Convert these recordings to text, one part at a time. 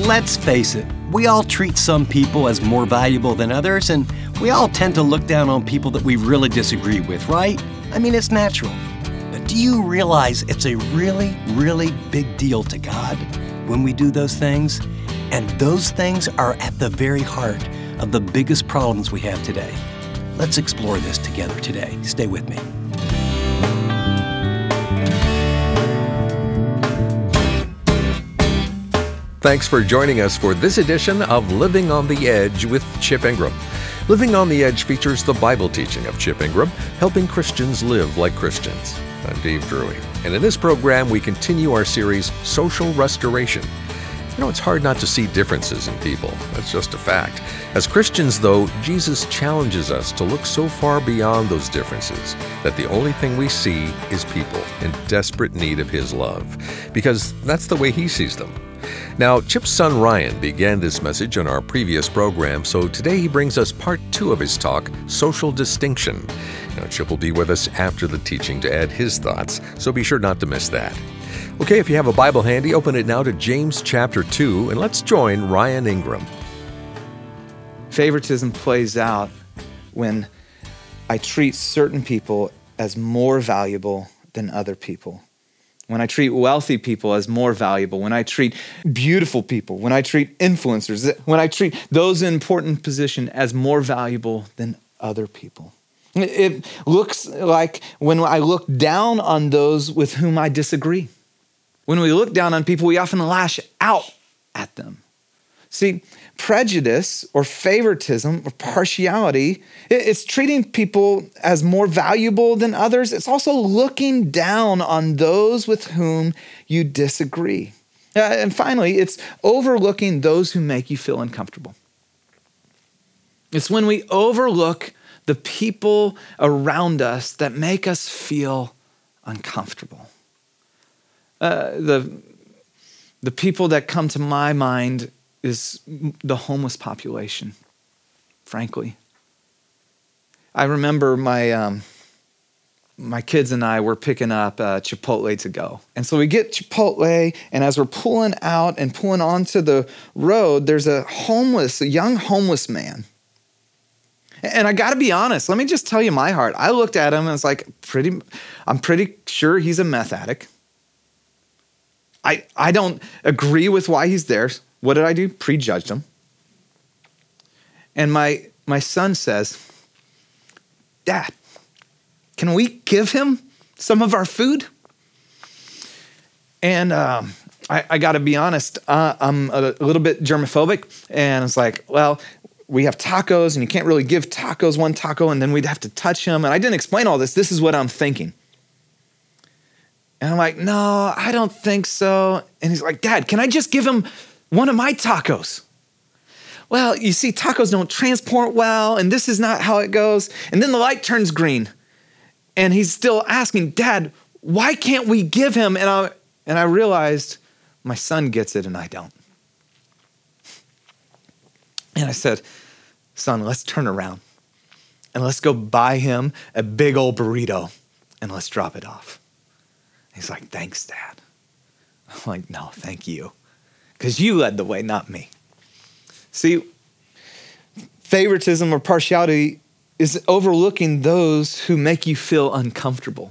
Let's face it, we all treat some people as more valuable than others, and we all tend to look down on people that we really disagree with, right? I mean, it's natural. But do you realize it's a really, really big deal to God when we do those things? And those things are at the very heart of the biggest problems we have today. Let's explore this together today. Stay with me. Thanks for joining us for this edition of Living on the Edge with Chip Ingram. Living on the Edge features the Bible teaching of Chip Ingram, helping Christians live like Christians. I'm Dave Drury, and in this program we continue our series, Social Restoration. You know, it's hard not to see differences in people. That's just a fact. As Christians, though, Jesus challenges us to look so far beyond those differences that the only thing we see is people in desperate need of His love, because that's the way He sees them. Now, Chip's son Ryan began this message on our previous program, so today he brings us part 2 of his talk, Social Distinction. Now, Chip will be with us after the teaching to add his thoughts, so be sure not to miss that. Okay, if you have a Bible handy, open it now to James chapter 2, and let's join Ryan Ingram. Favoritism plays out when I treat certain people as more valuable than other people. When I treat wealthy people as more valuable, when I treat beautiful people, when I treat influencers, when I treat those in important position as more valuable than other people. It looks like when I look down on those with whom I disagree. When we look down on people, we often lash out at them. See, prejudice or favoritism or partiality, it's treating people as more valuable than others. It's also looking down on those with whom you disagree. And finally, it's overlooking those who make you feel uncomfortable. It's when we overlook the people around us that make us feel uncomfortable. The people that come to my mind is the homeless population, frankly. I remember my kids and I were picking up Chipotle to go. And so we get Chipotle, and as we're pulling out and pulling onto the road, there's a young homeless man. And I gotta be honest, let me just tell you my heart. I looked at him and was like, I'm pretty sure he's a meth addict. I don't agree with why he's there. What did I do? Prejudged him. And my son says, Dad, can we give him some of our food? And I got to be honest, I'm a little bit germophobic. And it's like, well, we have tacos and you can't really give tacos one taco and then we'd have to touch him. And I didn't explain all this. This is what I'm thinking. And I'm like, no, I don't think so. And he's like, Dad, can I just give him one of my tacos? Well, you see, tacos don't transport well, and this is not how it goes. And then the light turns green, and he's still asking, Dad, why can't we give him? And I realized my son gets it, and I don't. And I said, son, let's turn around, and let's go buy him a big old burrito, and let's drop it off. He's like, thanks, Dad. I'm like, no, thank you. Because you led the way, not me. See, favoritism or partiality is overlooking those who make you feel uncomfortable.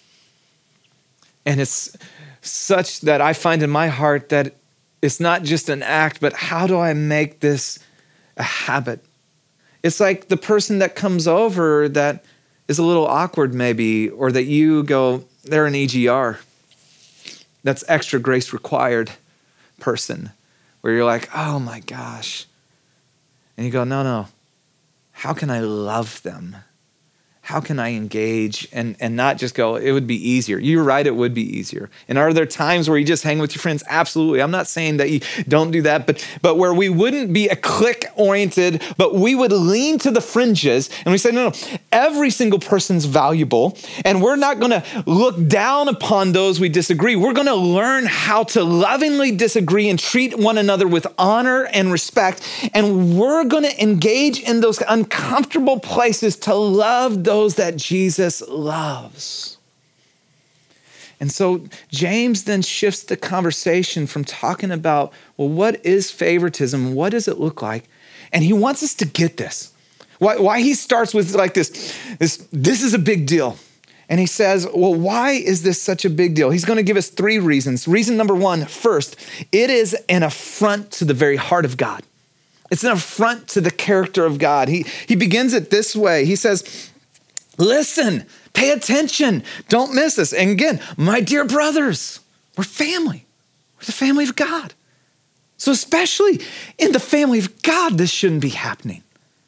And it's such that I find in my heart that it's not just an act, but how do I make this a habit? It's like the person that comes over that is a little awkward maybe, or that you go, they're an EGR. That's extra grace required person, where you're like, oh my gosh. And you go, no. How can I love them? How can I engage and not just go, it would be easier. You're right, it would be easier. And are there times where you just hang with your friends? Absolutely. I'm not saying that you don't do that, but where we wouldn't be a clique-oriented, but we would lean to the fringes and we say, no, every single person's valuable, and we're not going to look down upon those we disagree. We're going to learn how to lovingly disagree and treat one another with honor and respect, and we're going to engage in those uncomfortable places to love those that Jesus loves. And so James then shifts the conversation from talking about, well, what is favoritism? What does it look like? And he wants us to get this. Why he starts with like this is a big deal. And he says, well, why is this such a big deal? He's going to give us 3 reasons. Reason number 1, first, it is an affront to the very heart of God. It's an affront to the character of God. He begins it this way. He says, listen, pay attention, don't miss this. And again, my dear brothers, we're family. We're the family of God. So especially in the family of God, this shouldn't be happening.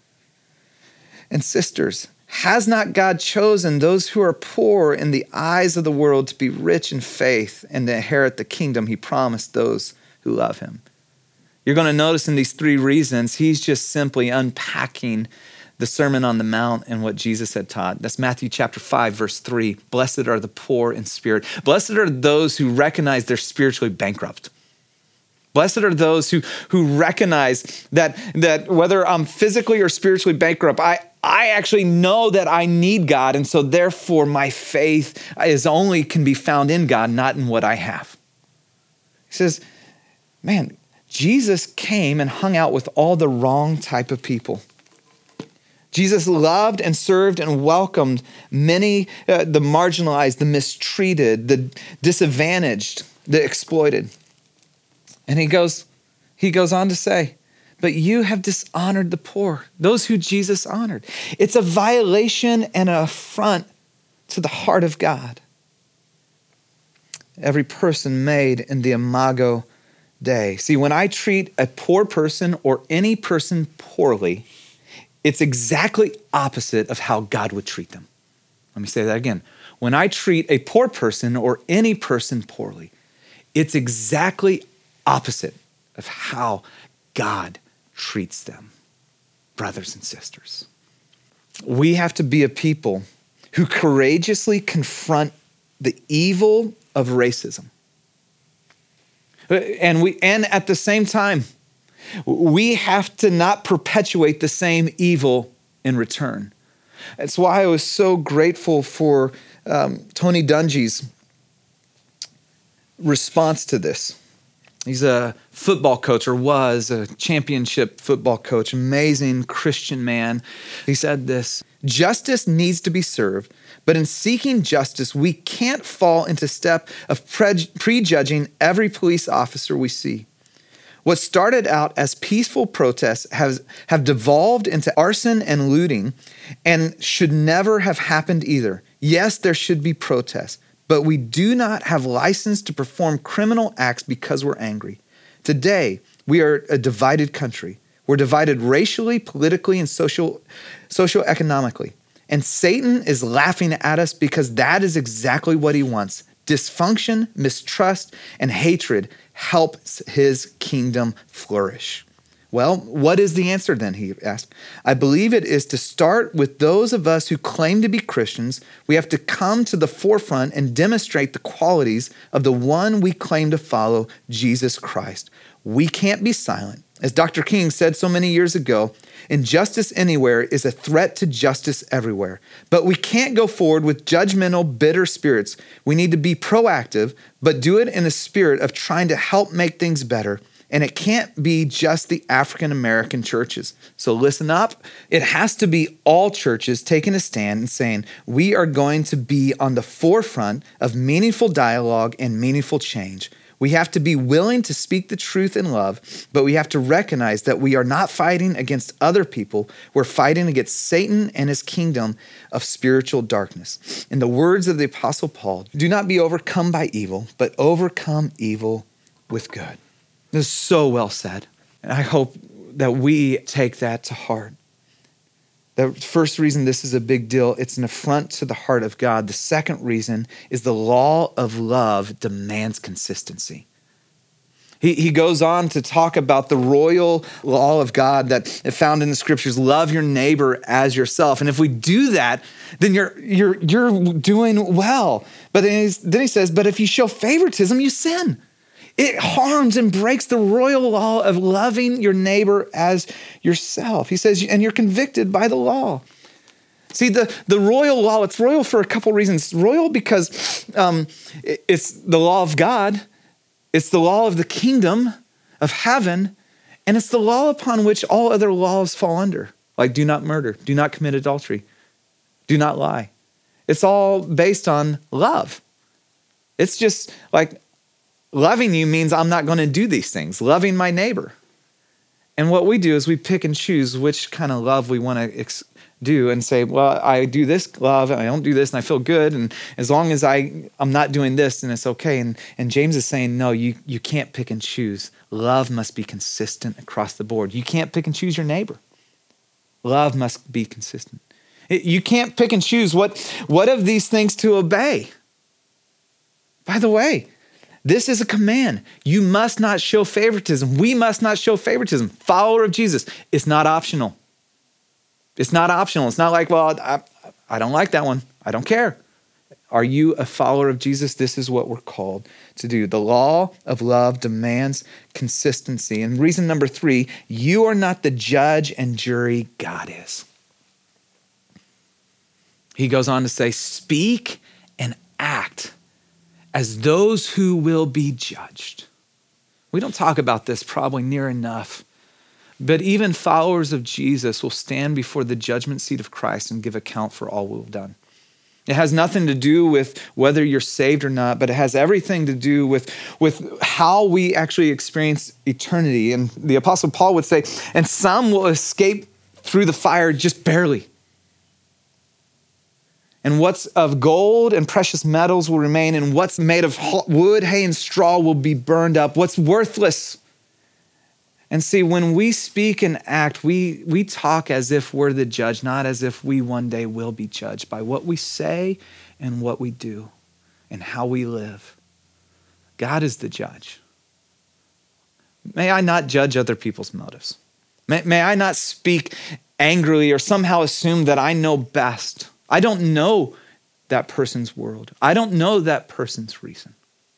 And sisters, has not God chosen those who are poor in the eyes of the world to be rich in faith and to inherit the kingdom he promised those who love him? You're going to notice in these 3 reasons, he's just simply unpacking the Sermon on the Mount and what Jesus had taught. That's Matthew chapter 5, verse 3. Blessed are the poor in spirit. Blessed are those who recognize they're spiritually bankrupt. Blessed are those who recognize that whether I'm physically or spiritually bankrupt, I actually know that I need God, and so therefore my faith can be found in God, not in what I have. He says, man, Jesus came and hung out with all the wrong type of people. Jesus loved and served and welcomed many, the marginalized, the mistreated, the disadvantaged, the exploited. And he goes on to say, but you have dishonored the poor, those who Jesus honored. It's a violation and an affront to the heart of God. Every person made in the Imago Dei. See, when I treat a poor person or any person poorly, it's exactly opposite of how God would treat them. Let me say that again. When I treat a poor person or any person poorly, it's exactly opposite of how God treats them, brothers and sisters. We have to be a people who courageously confront the evil of racism. And at the same time, we have to not perpetuate the same evil in return. That's why I was so grateful for Tony Dungy's response to this. He's a football coach, or was a championship football coach, amazing Christian man. He said this: justice needs to be served, but in seeking justice, we can't fall into step of prejudging every police officer we see. What started out as peaceful protests have devolved into arson and looting, and should never have happened either. Yes, there should be protests, but we do not have license to perform criminal acts because we're angry. Today, we are a divided country. We're divided racially, politically, and socioeconomically. And Satan is laughing at us because that is exactly what he wants. Dysfunction, mistrust, and hatred helps his kingdom flourish. Well, what is the answer then, he asked. I believe it is to start with those of us who claim to be Christians. We have to come to the forefront and demonstrate the qualities of the one we claim to follow, Jesus Christ. We can't be silent. As Dr. King said so many years ago, injustice anywhere is a threat to justice everywhere. But we can't go forward with judgmental, bitter spirits. We need to be proactive, but do it in a spirit of trying to help make things better. And it can't be just the African American churches. So listen up. It has to be all churches taking a stand and saying, we are going to be on the forefront of meaningful dialogue and meaningful change. We have to be willing to speak the truth in love, but we have to recognize that we are not fighting against other people. We're fighting against Satan and his kingdom of spiritual darkness. In the words of the Apostle Paul, do not be overcome by evil, but overcome evil with good. This is so well said. And I hope that we take that to heart. The first reason this is a big deal, it's an affront to the heart of God. The second reason is the law of love demands consistency. He goes on to talk about the royal law of God that is found in the scriptures, love your neighbor as yourself. And if we do that, then you're doing well. But then he says, but if you show favoritism, you sin. It harms and breaks the royal law of loving your neighbor as yourself. He says, and you're convicted by the law. See, the royal law, it's royal for a couple reasons. It's royal because it's the law of God. It's the law of the kingdom of heaven. And it's the law upon which all other laws fall under. Like do not murder, do not commit adultery, do not lie. It's all based on love. It's just like loving you means I'm not going to do these things. Loving my neighbor. And what we do is we pick and choose which kind of love we want to do and say, well, I do this love and I don't do this and I feel good. And as long as I'm not doing this, then it's okay. And James is saying, no, you can't pick and choose. Love must be consistent across the board. You can't pick and choose your neighbor. Love must be consistent. You can't pick and choose what of these things to obey. By the way, this is a command. You must not show favoritism. We must not show favoritism. Follower of Jesus, it's not optional. It's not optional. It's not like, well, I don't like that one. I don't care. Are you a follower of Jesus? This is what we're called to do. The law of love demands consistency. And reason number 3, you are not the judge and jury, God is. He goes on to say, speak and act as those who will be judged. We don't talk about this probably near enough, but even followers of Jesus will stand before the judgment seat of Christ and give account for all we've done. It has nothing to do with whether you're saved or not, but it has everything to do with how we actually experience eternity. And the Apostle Paul would say, and some will escape through the fire just barely. And what's of gold and precious metals will remain, and what's made of wood, hay, and straw will be burned up. What's worthless? And see, when we speak and act, we talk as if we're the judge, not as if we one day will be judged by what we say and what we do and how we live. God is the judge. May I not judge other people's motives. May I not speak angrily or somehow assume that I know best. I don't know that person's world. I don't know that person's reason.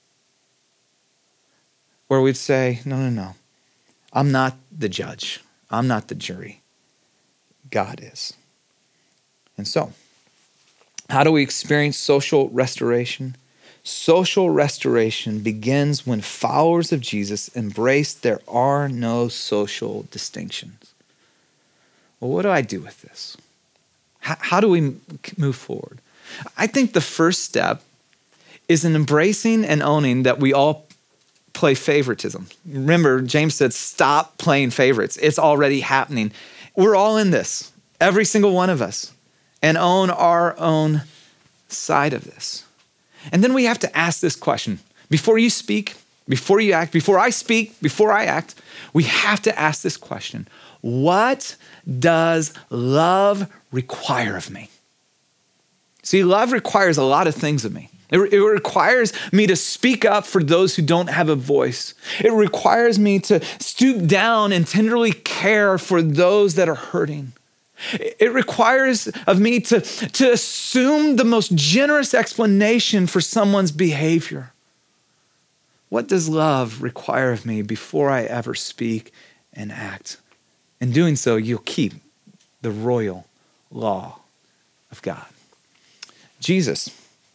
Where we'd say, no. I'm not the judge. I'm not the jury. God is. And so, how do we experience social restoration? Social restoration begins when followers of Jesus embrace there are no social distinctions. Well, what do I do with this? How do we move forward? I think the first step is in embracing and owning that we all play favoritism. Remember, James said, stop playing favorites. It's already happening. We're all in this, every single one of us, and own our own side of this. And then we have to ask this question. Before you speak, before you act, before I speak, before I act, we have to ask this question. What does love require of me? See, love requires a lot of things of me. It requires me to speak up for those who don't have a voice. It requires me to stoop down and tenderly care for those that are hurting. It requires of me to assume the most generous explanation for someone's behavior. What does love require of me before I ever speak and act? In doing so, you'll keep the royal law of God. Jesus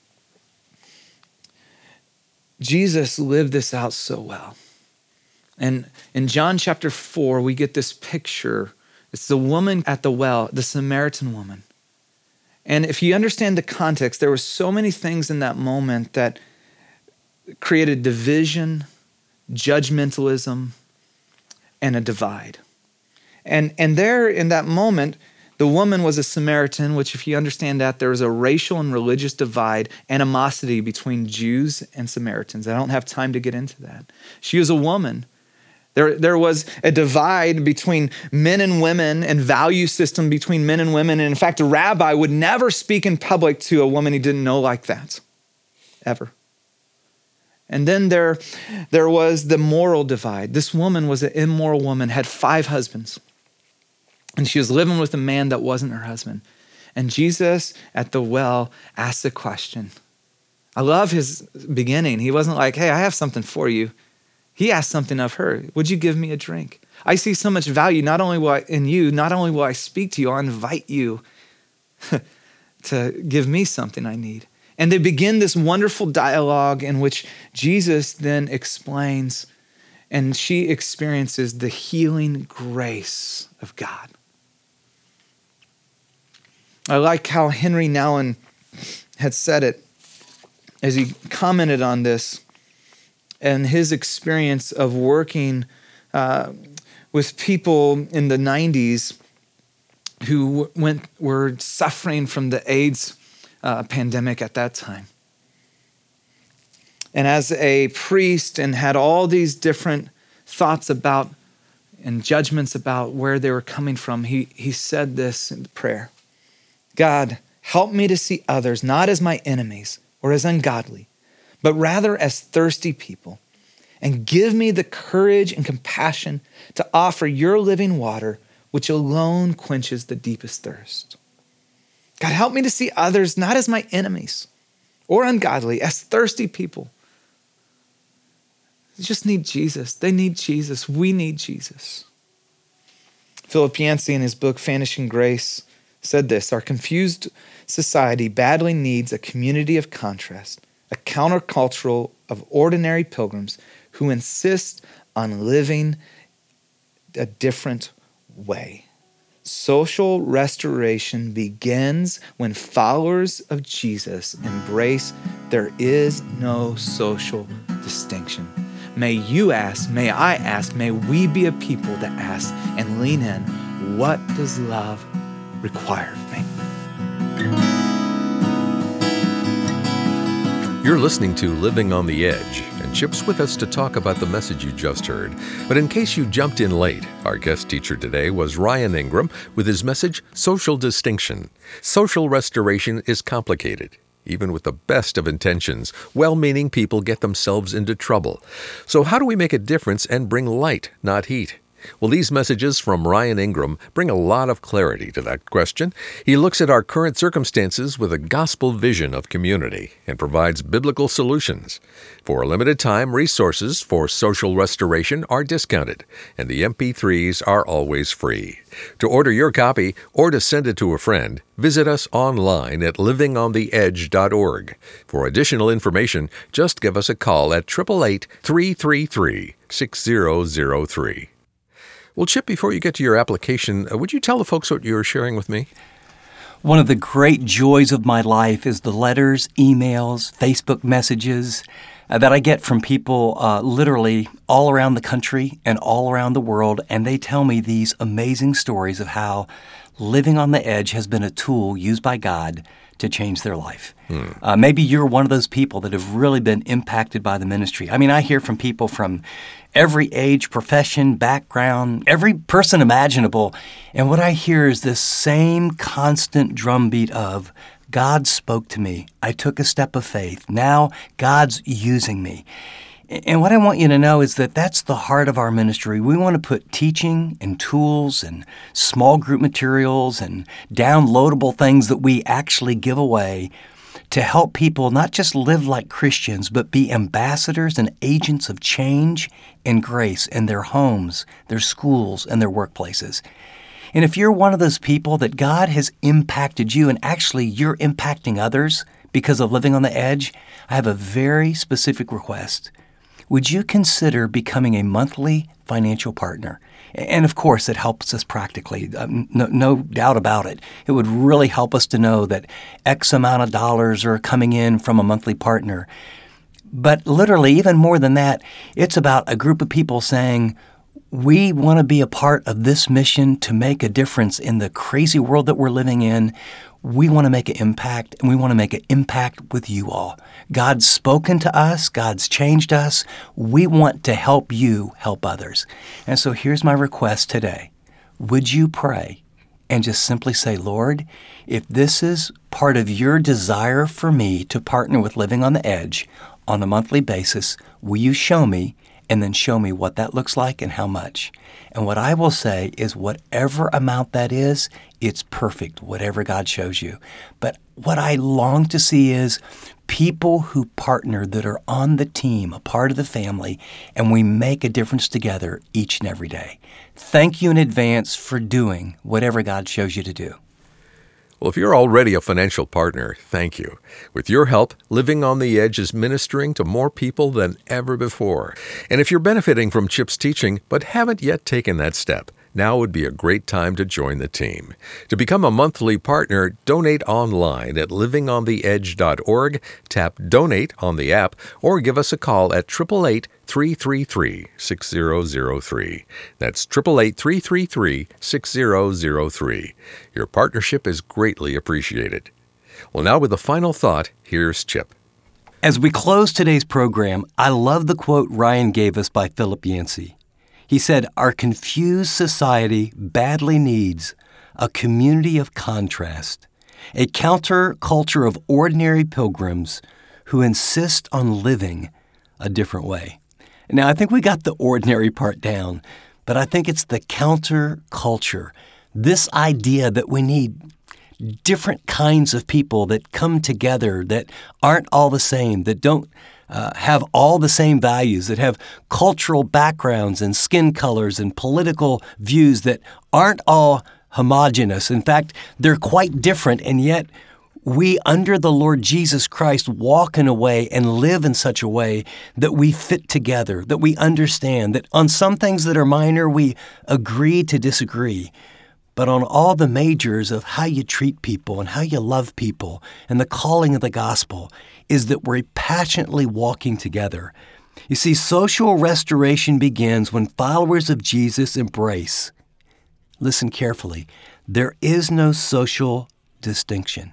lived this out so well. And in John chapter 4, we get this picture. It's the woman at the well, the Samaritan woman. And if you understand the context, there were so many things in that moment that created division, judgmentalism, and a divide. And there in that moment, the woman was a Samaritan, which if you understand that, there was a racial and religious divide, animosity between Jews and Samaritans. I don't have time to get into that. She was a woman. There was a divide between men and women and value system between men and women. And in fact, a rabbi would never speak in public to a woman he didn't know like that, ever. And then there was the moral divide. This woman was an immoral woman, had 5 husbands. And she was living with a man that wasn't her husband. And Jesus at the well asked the question. I love his beginning. He wasn't like, hey, I have something for you. He asked something of her. Would you give me a drink? I see so much value, not only in you, not only will I speak to you, I'll invite you to give me something I need? And they begin this wonderful dialogue in which Jesus then explains, and she experiences the healing grace of God. I like how Henry Nouwen had said it as he commented on this and his experience of working with people in the 90s who were suffering from the AIDS pandemic at that time. And as a priest and had all these different thoughts about and judgments about where they were coming from, he said this in prayer: God, help me to see others not as my enemies or as ungodly, but rather as thirsty people, and give me the courage and compassion to offer your living water, which alone quenches the deepest thirst. God, help me to see others not as my enemies or ungodly, as thirsty people. They just need Jesus. They need Jesus. We need Jesus. Philip Yancey, in his book, Vanishing Grace, said this: our confused society badly needs a community of contrast, a countercultural of ordinary pilgrims who insist on living a different way. Social restoration begins when followers of Jesus embrace there is no social distinction. May you ask, may I ask, may we be a people that ask and lean in, what does love require of me? You're listening to Living on the Edge, and Chip's with us to talk about the message you just heard. But in case you jumped in late, our guest teacher today was Ryan Ingram with his message, Social Distinction. Social restoration is complicated. Even with the best of intentions, well-meaning people get themselves into trouble. So how do we make a difference and bring light, not heat? Well, these messages from Ryan Ingram bring a lot of clarity to that question. He looks at our current circumstances with a gospel vision of community and provides biblical solutions. For a limited time, resources for social restoration are discounted, and the MP3s are always free. To order your copy or to send it to a friend, visit us online at livingontheedge.org. For additional information, just give us a call at 888-333-6003. Well, Chip, before you get to your application, would you tell the folks what you're sharing with me? One of the great joys of my life is the letters, emails, Facebook messages that I get from people literally all around the country and all around the world, and they tell me these amazing stories of how living on the edge has been a tool used by God to change their life. Maybe you're one of those people that have really been impacted by the ministry. I mean, I hear from people from every age, profession, background, every person imaginable. And what I hear is this same constant drumbeat of, God spoke to me. I took a step of faith. Now God's using me. And what I want you to know is that that's the heart of our ministry. We want to put teaching and tools and small group materials and downloadable things that we actually give away to help people not just live like Christians, but be ambassadors and agents of change and grace in their homes, their schools, and their workplaces. And if you're one of those people that God has impacted you and actually you're impacting others because of living on the edge, I have a very specific request. Would you consider becoming a monthly financial partner? And of course, it helps us practically, no doubt about it. It would really help us to know that X amount of dollars are coming in from a monthly partner. But literally, even more than that, it's about a group of people saying, we want to be a part of this mission to make a difference in the crazy world that we're living in. We want to make an impact, and we want to make an impact with you all. God's spoken to us. God's changed us. We want to help you help others. And so here's my request today. Would you pray and just simply say, Lord, if this is part of your desire for me to partner with Living on the Edge on a monthly basis, will you show me, and then show me what that looks like and how much? And what I will say is whatever amount that is, it's perfect, whatever God shows you. But what I long to see is people who partner that are on the team, a part of the family, and we make a difference together each and every day. Thank you in advance for doing whatever God shows you to do. Well, if you're already a financial partner, thank you. With your help, Living on the Edge is ministering to more people than ever before. And if you're benefiting from Chip's teaching but haven't yet taken that step, now would be a great time to join the team. To become a monthly partner, donate online at livingontheedge.org, tap Donate on the app, or give us a call at 888-333-6003. That's 888-333-6003. Your partnership is greatly appreciated. Well, now with the final thought, here's Chip. As we close today's program, I love the quote Ryan gave us by Philip Yancey. He said, "Our confused society badly needs a community of contrast, a counterculture of ordinary pilgrims who insist on living a different way." Now, I think we got the ordinary part down, but I think it's the counterculture, this idea that we need different kinds of people that come together, that aren't all the same, that don't have all the same values, that have cultural backgrounds and skin colors and political views that aren't all homogenous. In fact, they're quite different, and yet we, under the Lord Jesus Christ, walk in a way and live in such a way that we fit together, that we understand, that on some things that are minor, we agree to disagree. But on all the majors of how you treat people and how you love people and the calling of the gospel is that we're passionately walking together. You see, social restoration begins when followers of Jesus embrace, listen carefully, there is no social distinction.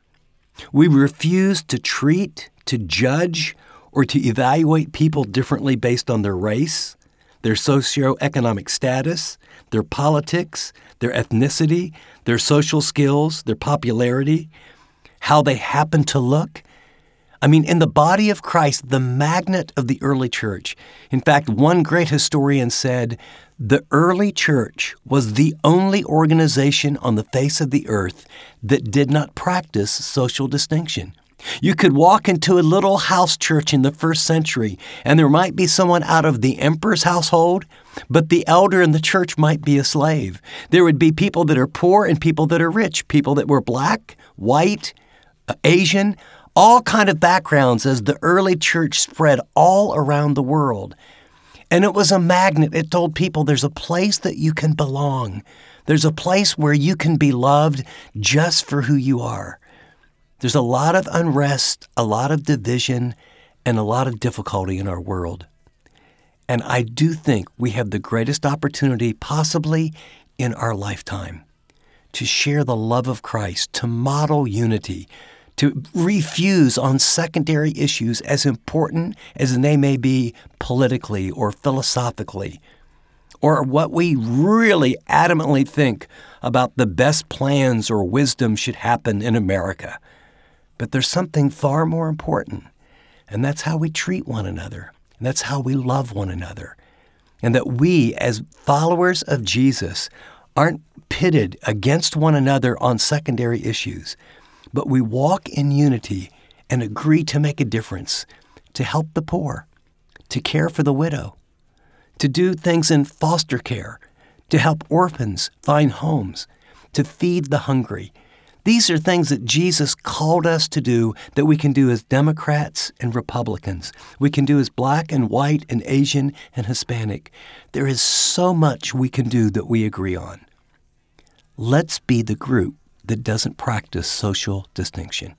We refuse to treat, to judge, or to evaluate people differently based on their race, their socioeconomic status, their politics, their ethnicity, their social skills, their popularity, how they happen to look. I mean, in the body of Christ, the magnet of the early church. In fact, one great historian said, the early church was the only organization on the face of the earth that did not practice social distinction. You could walk into a little house church in the first century, and there might be someone out of the emperor's household, but the elder in the church might be a slave. There would be people that are poor and people that are rich, people that were black, white, Asian, all kind of backgrounds as the early church spread all around the world. And it was a magnet. It told people there's a place that you can belong. There's a place where you can be loved just for who you are. There's a lot of unrest, a lot of division, and a lot of difficulty in our world. And I do think we have the greatest opportunity possibly in our lifetime to share the love of Christ, to model unity, to refuse on secondary issues as important as they may be politically or philosophically, or what we really adamantly think about the best plans or wisdom should happen in America. But there's something far more important, and that's how we treat one another, and that's how we love one another, and that we, as followers of Jesus, aren't pitted against one another on secondary issues, but we walk in unity and agree to make a difference, to help the poor, to care for the widow, to do things in foster care, to help orphans find homes, to feed the hungry. These are things that Jesus called us to do that we can do as Democrats and Republicans. We can do as black and white and Asian and Hispanic. There is so much we can do that we agree on. Let's be the group that doesn't practice social distinction.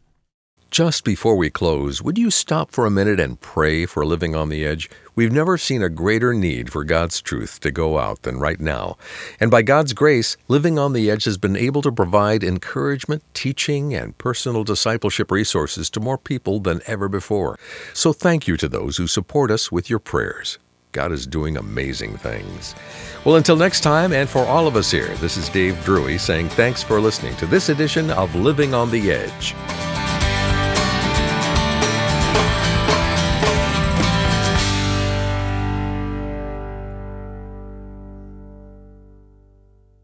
Just before we close, would you stop for a minute and pray for Living on the Edge? We've never seen a greater need for God's truth to go out than right now. And by God's grace, Living on the Edge has been able to provide encouragement, teaching, and personal discipleship resources to more people than ever before. So thank you to those who support us with your prayers. God is doing amazing things. Well, until next time, and for all of us here, this is Dave Drury saying thanks for listening to this edition of Living on the Edge.